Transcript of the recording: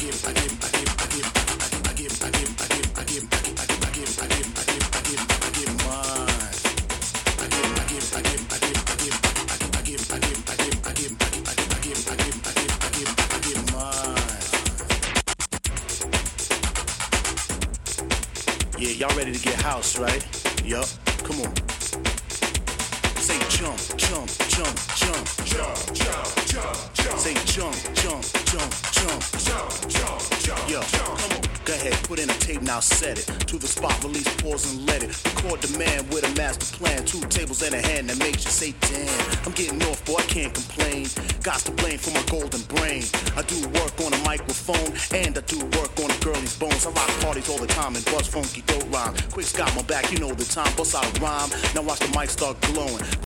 Yeah, y'all ready to get house, right? Yup, come on. Say jump, jump, jump, jump. Jump, jump, jump, jump. Say jump, jump, jump, jump. Jump, jump, jump, yo, come on. Go ahead, put in a tape, now set it. To the spot, release, pause and let it. Record the man with a master plan. 2 tables and a hand that makes you say, damn. I'm getting off, boy, I can't complain. Got to blame for my golden brain. I do work on a microphone, and I do work on a girlie's bones. I rock parties all the time and buzz funky dope rhyme. Quick's got my back, you know the time. Bust out a rhyme, now watch the mic start glowing.